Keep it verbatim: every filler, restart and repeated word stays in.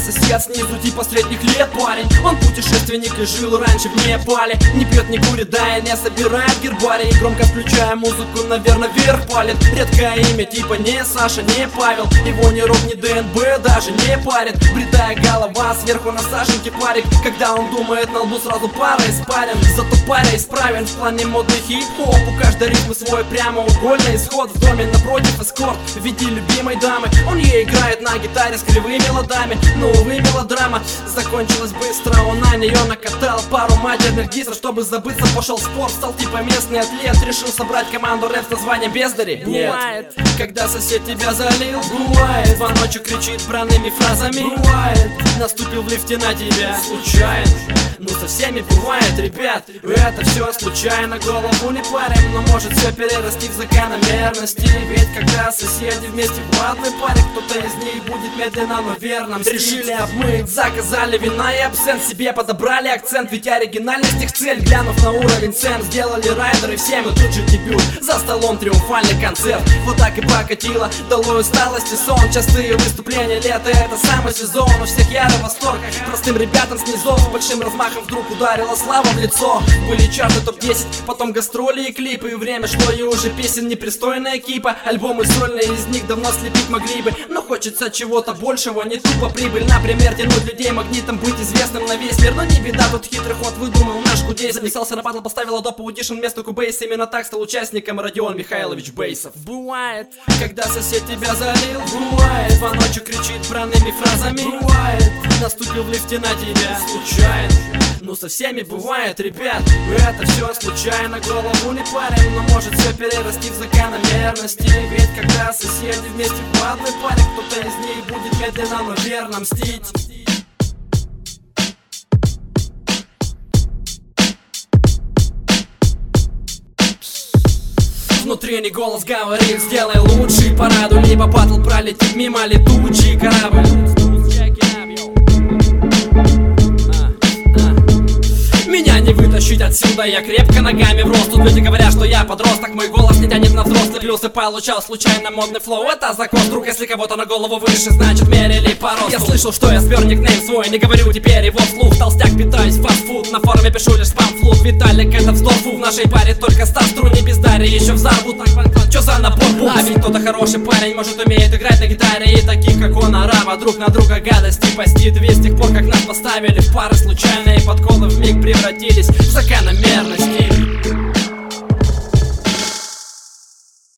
сосед снизу типа средних лет парень. Он путешественник и жил раньше в Непале. Не пьет, не курит, да и не собирает гербарий. Громко включая музыку, наверное, вверх палит. Редкое имя типа не Саша, не Павел. Его ни рок, ни ДНБ даже не парит. Бритая голова, сверху на саженке парик. Когда он думает, на лбу сразу пара испарен. Зато паря исправен в плане модный хип-хоп. У каждой ритмы свой прямоугольный исход. В доме напротив эскорт в виде любимой дамы. Он ей играет на гитаре с кривыми ладами. Но, увы, мелодрама закончилась быстро. Он на нее накатал пару матерных дисов. Чтобы забыться, пошел в спорт, стал типа местный атлет. Решил собрать команду рэп с названием Бездари. Нет, бывает, когда сосед тебя залил. Бывает, во ночью кричит бранными фразами. Бывает, наступил в лифте на тебя случайно. Ну со всеми бывает, ребят, это все случайно. Голову не парим, но может все перерасти в закономерности. Ведь когда соседи вместе в одной паре, кто-то из них будет медленно, но верно мстить. Решили обмыть, заказали вина и абсент. Себе подобрали акцент, ведь оригинальность их цель. Глянув на уровень цен, сделали райдеры всем. И тут же дебют, за столом триумфальный концерт. Вот так и покатило, долой усталость и сон. Частые выступления лета, это самый сезон. У всех ярый восторг, простым ребятам снизу с большим размахом вдруг ударила слава в лицо. Были чарты топ десять, потом гастроли и клипы. И время шло, и уже песен непристойная кипа. Альбомы сольные, из них давно слепить могли бы. Но хочется чего-то большего, не тупо прибыль. Например, тянуть людей магнитом, быть известным на весь мир. Но не беда, тут хитрый ход выдумал наш Кудей. Записался на батл, поставил Adobe Audition вместо Cubase. Именно так стал участником Родион Михайлович Бейсов. Бывает, когда сосед тебя залил. Бывает, во ночью кричит бранными фразами. Бывает, наступил в лифте на тебя случайно. Ну со всеми бывает, ребят, это все случайно. Голову не парим, но может все перерасти в закономерности. Ведь когда соседи вместе в одной паре, кто-то из них будет медленно, но верно мстить. Внутренний голос говорит: сделай лучше, пораду, либо батл пролетит мимо летучий корабль. Меня не вытащить отсюда, я крепко ногами в рост. Тут люди говорят, что я подросток, мой голос не тянет на взрослый. Плюсы получал случайно модный флоу, это закон. Вдруг если кого-то на голову выше, значит мерили по росту. Я слышал, что я спер никнейм свой, не говорю теперь его вслух. Толстяк, питаюсь фастфуд, на форуме пишу лишь спам-флут. Виталик, это вздор, фу, в нашей паре только Стас, Струни, Бездари, еще взорвут. Чё за набор букв? А ведь кто-то хороший парень, может умеет играть на гитаре. И таких, как он, арава, друг на друга гадости постит. Весь с тех пор, как нас поставили в пары, случайные подколы вмиг превратились в закономерность.